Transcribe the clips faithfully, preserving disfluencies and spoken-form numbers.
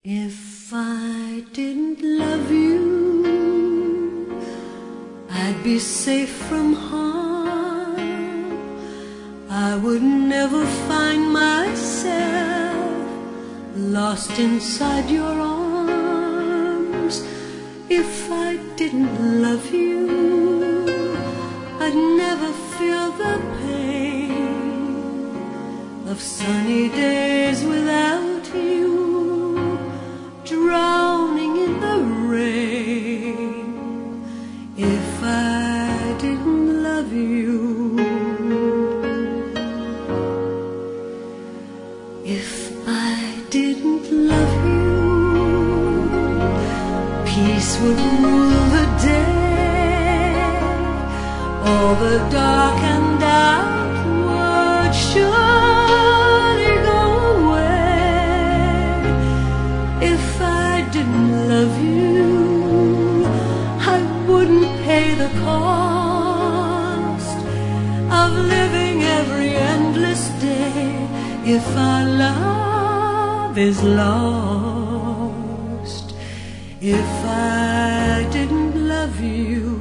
If I didn't love you, I'd be safe from harm. I would never find myself lost inside your arms. If I didn't love you, I'd never feel the pain of sunny days without you, drowning in the rain. If I didn't love you, if I didn't love you, peace would rule the day. All the dark and outward surely go away. If I didn't love you, I wouldn't pay the cost of living every endless day. If our love is lost, if I didn't love you,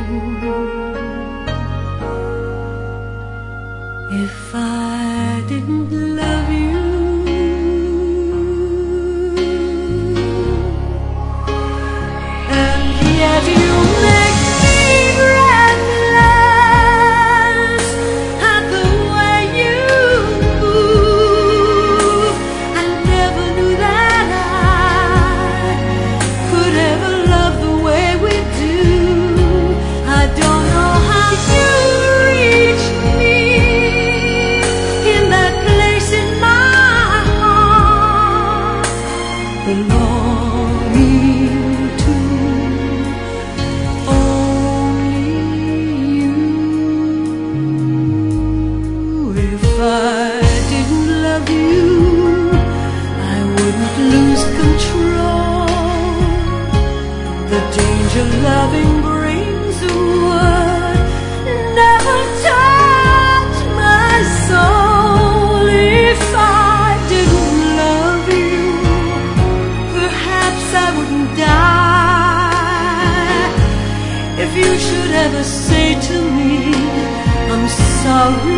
if I didn't love you, and yet you make me breathless at the way you move. I never knew that I could ever love the way we do. I don't know how you reached me in that place in my heart, belonging to only you. If I didn't love you, I wouldn't lose control. The danger loving brings would never touch my soul. If I didn't love you, perhaps I wouldn't die. If you should ever say to me, I'm sorry